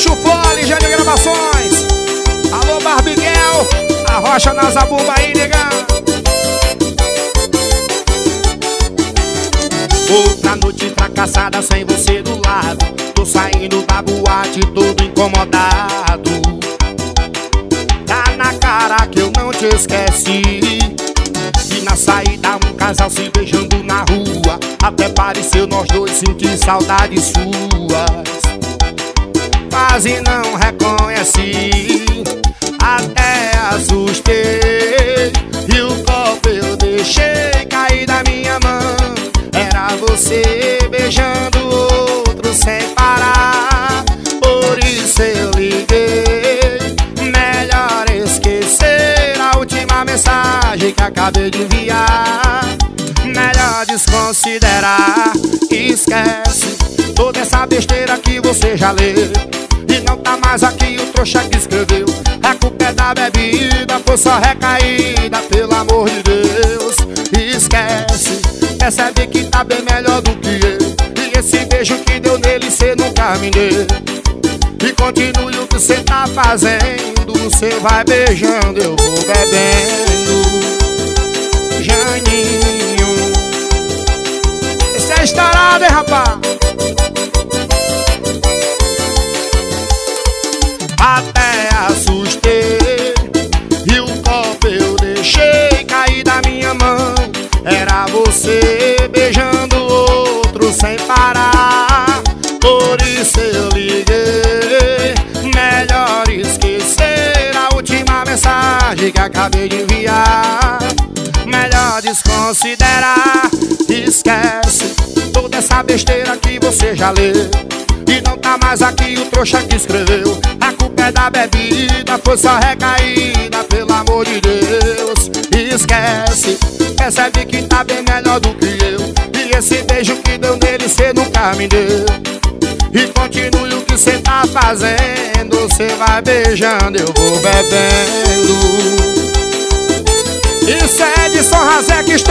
Gaúcho Poli, já de gravações. Alô, Barbiguel, a rocha na zabumba aí, negão. Outra noite fracassada sem você do lado. Tô saindo da boate todo incomodado. Tá na cara que eu não te esqueci. E na saída um casal se beijando na rua. Até pareceu nós dois sentir saudades suas. Quase não reconheci, até assustei. E o copo eu deixei cair da minha mão. Era você beijando outro sem parar. Por isso eu liguei. Melhor esquecer a última mensagem que acabei de enviar. Melhor desconsiderar. Esquece toda essa besteira que você já leu. E não tá mais aqui o trouxa que escreveu. A culpa é da bebida, foi só recaída, pelo amor de Deus. Esquece, percebe que tá bem melhor do que eu. E esse beijo que deu nele cê nunca me deu. E continue o que cê tá fazendo. Cê vai beijando, eu vou bebendo. Janinho, esse é estourado, hein, rapaz? Até assustei. E o copo eu deixei cair da minha mão. Era você beijando outro sem parar. Por isso eu liguei. Melhor esquecer a última mensagem que acabei de enviar. Melhor desconsiderar. Esquece toda essa besteira que você já leu. E não tá mais aqui o trouxa que escreveu. A culpa é da bebida, foi só recaída, pelo amor de Deus. Esquece, percebe que tá bem melhor do que eu. E esse beijo que deu nele cê nunca me deu. E continue o que cê tá fazendo. Cê vai beijando, eu vou bebendo. Isso é Edson Razek,